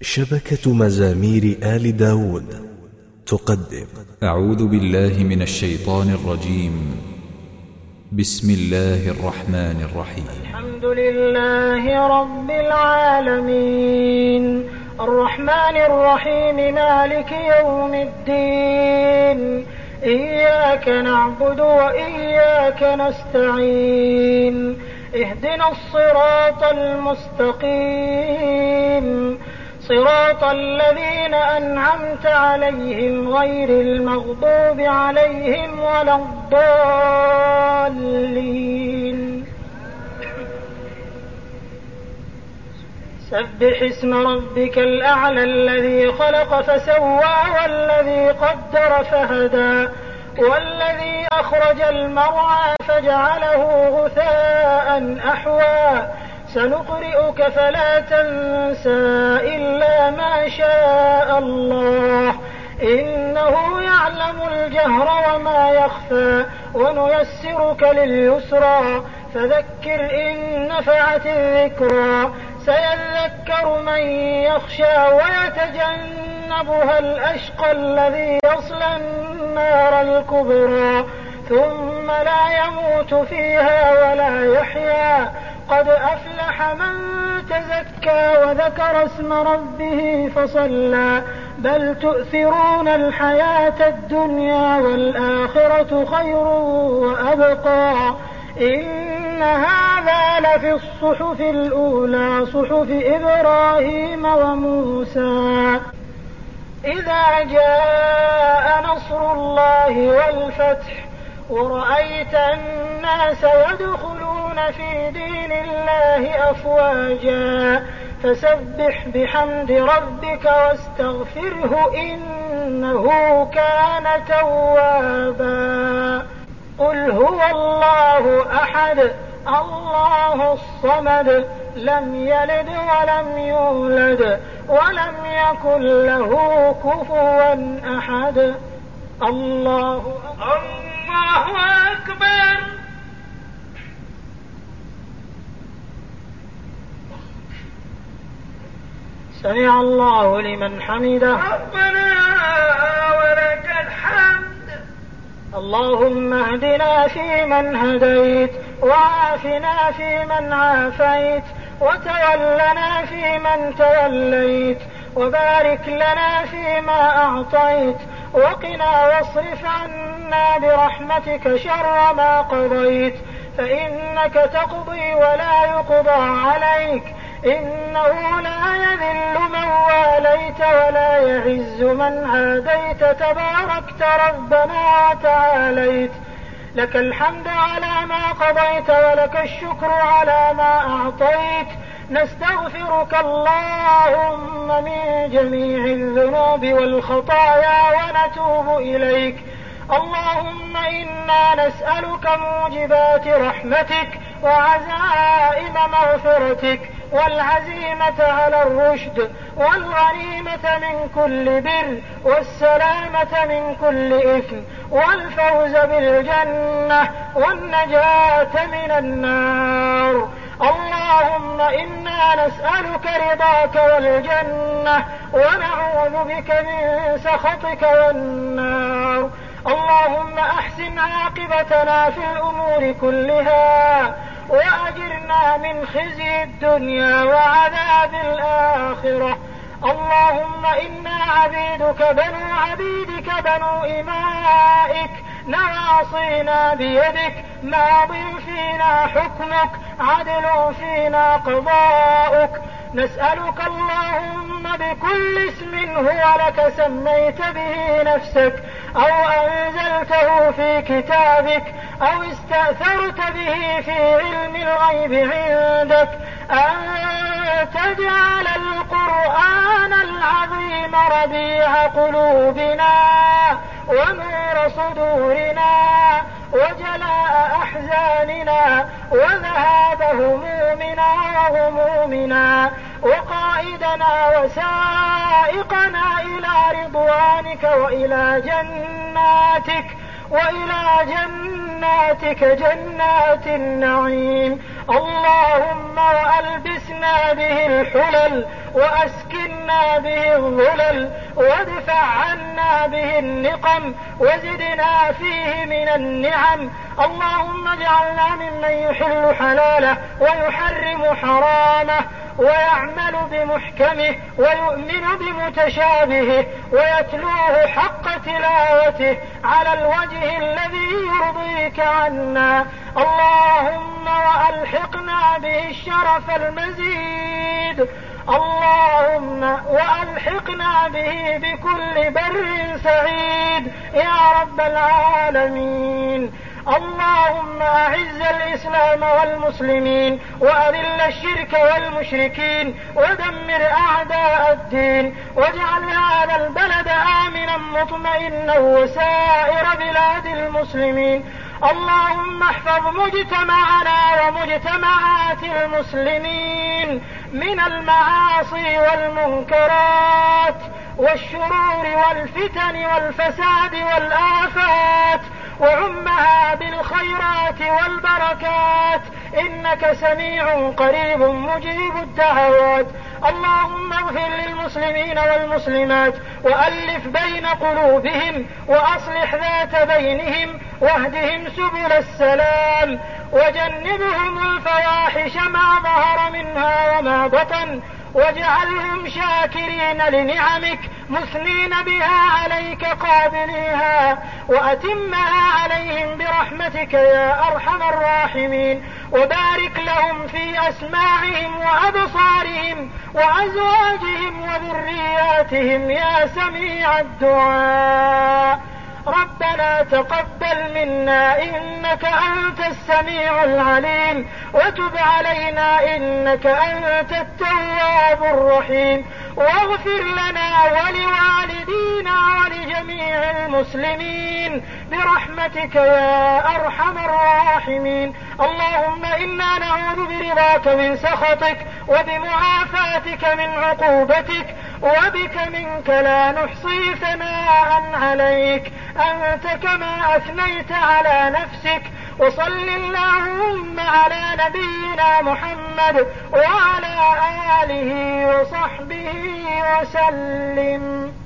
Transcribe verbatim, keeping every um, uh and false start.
شبكة مزامير آل داود تقدم. أعوذ بالله من الشيطان الرجيم. بسم الله الرحمن الرحيم. الحمد لله رب العالمين الرحمن الرحيم مالك يوم الدين إياك نعبد وإياك نستعين اهدنا الصراط المستقيم صراط الذين أنعمت عليهم غير المغضوب عليهم ولا الضالين. سبح اسم ربك الأعلى الذي خلق فسوى والذي قدر فهدى والذي أخرج المرعى فجعله غثاء أحوى سنقرئك فلا تنسى إلا ما شاء الله إنه يعلم الجهر وما يخفى ونيسرك لليسرى فذكر إن نفعت الذكرى سيذكر من يخشى ويتجنبها الأشقى الذي يصلى النار الكبرى ثم لا يموت فيها ولا يحيا قد أفلح من تزكى وذكر اسم ربه فصلى بل تؤثرون الحياة الدنيا والآخرة خير وأبقى إن هذا لفي الصحف الأولى صحف إبراهيم وموسى. إذا جاء نصر الله والفتح ورأيت الناس يدخلون في دين الله أفواجا فسبح بحمد ربك واستغفره إنه كان توابا. قل هو الله أحد الله الصمد لم يلد ولم يولد ولم يكن له كفوا أحد. الله الله أكبر. سمع الله لمن حمده ربنا ولك الحمد. اللهم اهدنا فيمن هديت وعافنا فيمن عافيت وتولنا فيمن توليت وبارك لنا فيما أعطيت وقنا واصرف عنا برحمتك شر ما قضيت فإنك تقضي ولا يقضى عليك إنه لا يذل من واليت ولا يعز من عاديت تباركت ربنا وتعاليت. لك الحمد على ما قضيت ولك الشكر على ما أعطيت. نستغفرك اللهم من جميع الذنوب والخطايا ونتوب إليك. اللهم إنا نسألك موجبات رحمتك وعزائم مغفرتك والعزيمة على الرشد والغنيمة من كل بر والسلامة من كل إثم والفوز بالجنة والنجاة من النار. اللهم إنا نسألك رضاك والجنة ونعوذ بك من سخطك والنار. اللهم أحسن عاقبتنا في الأمور كلها وأجرنا من خزي الدنيا وعذاب الآخرة. اللهم إنا عبيدك بنو عبيدك بنو إمائك نواصينا بيدك ماض فينا حكمك عدل فينا قضاؤك. نسألك اللهم بكل اسم هو لك سميت به نفسك أو أنزلته في كتابك أو استأثرت به في علم الغيب عندك أن تجعل القرآن العظيم ربيع قلوبنا ونور صدورنا وجلاء أحزاننا وذهاب همومنا وغمومنا وقائدنا وسائقنا إلى رضوانك وإلى جناتك وإلى جناتك جنات النعيم. اللهم وألبسنا به الحلل وأسكن عنا به الظلل وادفع عنا به النقم وزدنا فيه من النعم. اللهم اجعلنا ممن يحل حلاله ويحرم حرامه ويعمل بمحكمه ويؤمن بمتشابهه ويتلوه حق تلاوته على الوجه الذي يرضيك عنا. اللهم وألحقنا به الشرف المزيد. اللهم وألحقنا به بكل بر سعيد يا رب العالمين. اللهم أعز الإسلام والمسلمين وأذل الشرك والمشركين ودمر أعداء الدين واجعل هذا البلد آمنا مطمئنا وسائر بلاد المسلمين. اللهم احفظ مجتمعنا ومجتمعات المسلمين من المعاصي والمنكرات والشرور والفتن والفساد والآفات وعمها بالخيرات والبركات إنك سميع قريب مجيب الدعوات. اللهم اغفر للمسلمين والمسلمات وألف بين قلوبهم وأصلح ذات بينهم واهدهم سبل السلام وجنبهم الفواحش ما ظهر منها وما بطن واجعلهم شاكرين لنعمك مثنين بها عليك قابليها وأتمها عليهم برحمتك يا أرحم الراحمين. وبارك لهم في أسماعهم وأبصارهم وأزواجهم وذرياتهم يا سميع الدعاء. ربنا تقبل منا إنك أنت السميع العليم وتب علينا إنك أنت التواب الرحيم واغفر لنا ولوالدينا ولجميع المسلمين برحمتك يا أرحم الراحمين. اللهم إنا نعوذ برضاك من سخطك وبمعافاتك من عقوبتك وبك منك لا نحصي ثناء عليك أنت كما أثنيت على نفسك. وصل اللهم على نبينا محمد وعلى آله وصحبه وسلم.